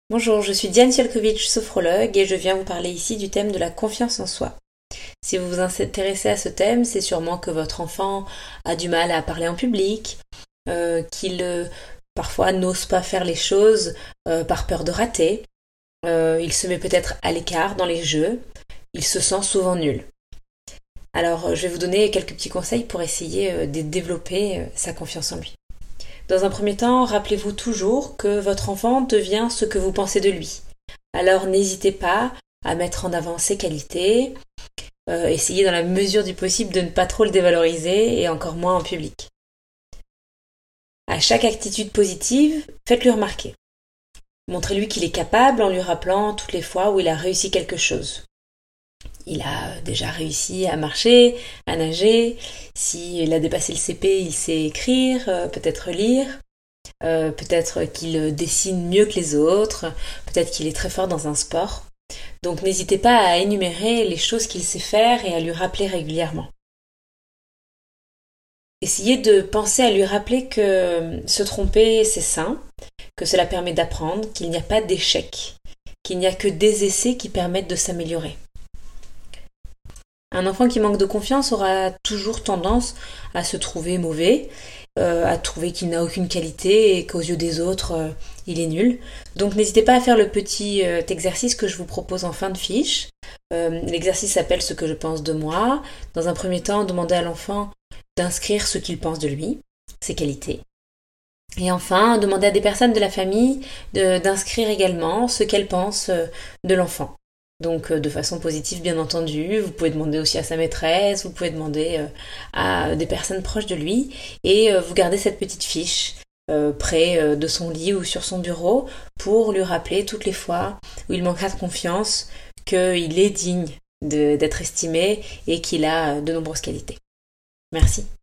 Bonjour, je suis Diane Sielkovitch, sophrologue, et je viens vous parler ici du thème de la confiance en soi. Si vous vous intéressez à ce thème, c'est sûrement que votre enfant a du mal à parler en public, qu'il parfois n'ose pas faire les choses par peur de rater, il se met peut-être à l'écart dans les jeux, il se sent souvent nul. Alors je vais vous donner quelques petits conseils pour essayer de développer sa confiance en lui. Dans un premier temps, rappelez-vous toujours que votre enfant devient ce que vous pensez de lui. Alors n'hésitez pas à mettre en avant ses qualités, essayez dans la mesure du possible de ne pas trop le dévaloriser et encore moins en public. À chaque attitude positive, faites-lui remarquer. Montrez-lui qu'il est capable en lui rappelant toutes les fois où il a réussi quelque chose. Il a déjà réussi à marcher, à nager, s'il a dépassé le CP, il sait écrire, peut-être lire, peut-être qu'il dessine mieux que les autres, peut-être qu'il est très fort dans un sport. Donc n'hésitez pas à énumérer les choses qu'il sait faire et à lui rappeler régulièrement. Essayez de penser à lui rappeler que se tromper, c'est sain, que cela permet d'apprendre, qu'il n'y a pas d'échec, qu'il n'y a que des essais qui permettent de s'améliorer. Un enfant qui manque de confiance aura toujours tendance à se trouver mauvais, à trouver qu'il n'a aucune qualité et qu'aux yeux des autres, il est nul. Donc n'hésitez pas à faire le petit exercice que je vous propose en fin de fiche. L'exercice s'appelle Ce que je pense de moi. Dans un premier temps, demandez à l'enfant d'inscrire ce qu'il pense de lui, ses qualités. Et enfin, demandez à des personnes de la famille d'inscrire également ce qu'elles pensent de l'enfant. Donc de façon positive bien entendu, vous pouvez demander aussi à sa maîtresse, vous pouvez demander à des personnes proches de lui et vous gardez cette petite fiche près de son lit ou sur son bureau pour lui rappeler toutes les fois où il manquera de confiance qu'il est digne d'être estimé et qu'il a de nombreuses qualités. Merci.